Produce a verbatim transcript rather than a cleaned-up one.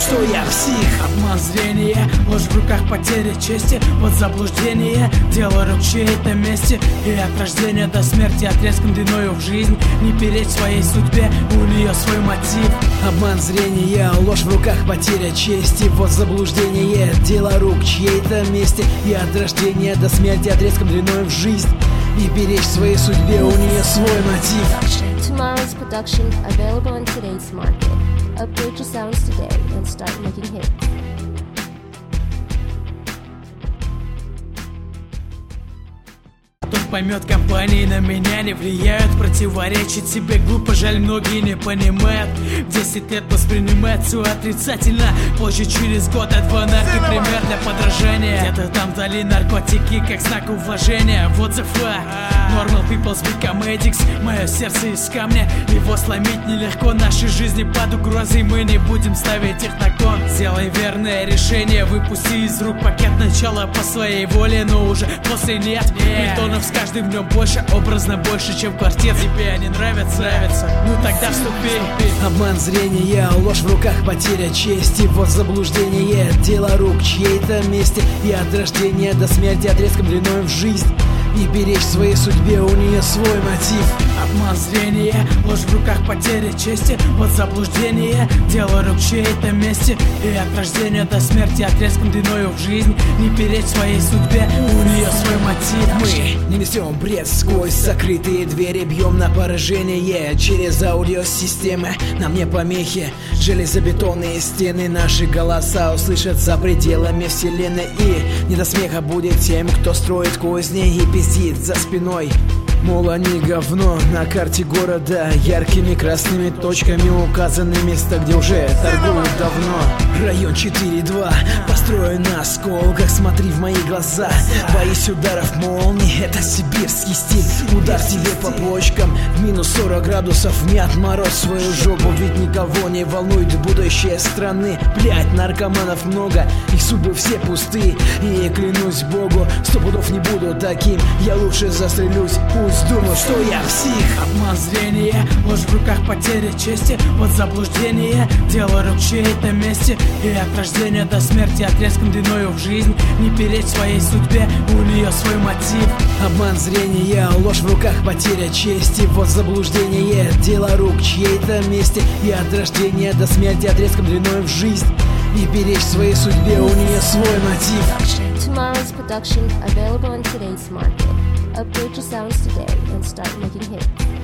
что я псих. Обман зрения, ложь в руках, потеря чести. Вот заблуждение, дело рук чьей-то мести. И от рождения до смерти отрезком длиною в жизнь. Не перечь своей судьбе, у нее свой мотив. Обман зрения, ложь в руках, потеря чести. Вот заблуждение, дело рук чьей-то мести. И от рождения до смерти отрезком длиною в жизнь. Не беречь своей судьбе, у нее свой мотив. Tomorrow's production available in today's market. Upgrade your sounds today and start making hits. Кто поймет, компании на меня не влияют. Противоречить себе глупо, жаль, многие не понимают. Десять лет воспринимают все отрицательно. Позже через год два нарки пример для подражания. Где-то там дали наркотики как знак уважения. Вот the fuck. Normal people become addicts. Мое сердце из камня, его сломить нелегко. Наши жизни под угрозой, мы не будем ставить их на кон. Сделай верное решение, выпусти из рук пакет. Начало по своей воле, но уже после нет. Притонов с каждым днем больше, образно больше, чем квартет. Тебе они нравятся, нравятся, ну тогда вступи. Обман зрения, ложь в руках, потеря чести. Вот заблуждение, дело рук чьей-то мести. И от рождения до смерти отрезком длиною в жизнь. Не беречь своей судьбе, у нее свой мотив. Обман зрения, ложь в руках, потеря чести. Вот заблуждение, дело рук чьей-то мести. И от рождения до смерти отрезком длиною в жизнь. Не перечь своей судьбе, у нее свой мотив. Мы не несем бред сквозь закрытые двери. Бьем на поражение через аудиосистемы. Нам не помехи железобетонные стены. Наши голоса услышат за пределами вселенной. И не до смеха будет тем, кто строит козни и пиздит за спиной. Мол, они говно. На карте города яркими красными точками указаны места, где уже торгуют давно. Район четыре два построен на осколках. Смотри в мои глаза, боюсь ударов молний. Это сибирский стиль. Удар тебе по почкам в минус сорок градусов. Не отморозь свою жопу, ведь никого не волнует будущее страны. Блять, наркоманов много, их судьбы все пусты. И я клянусь Богу, сто пудов не буду таким. Я лучше застрелюсь, пусть думаю, что я псих. Обман зрения, ложь в руках, потеря чести. Вот заблуждение, дело рук чьей-то мести. И от рождения до смерти отрезком длиною в жизнь. Не перечь своей судьбе, у нее свой мотив. Обман зрения, ложь в руках, потеря чести. Вот заблуждение, дело рук чьей-то мести. И от рождения до смерти отрезком длиною в жизнь. Не беречь своей судьбе, у нее свой мотив. Tomorrow's production available in today's market. Upgrade your sounds today and start making hits.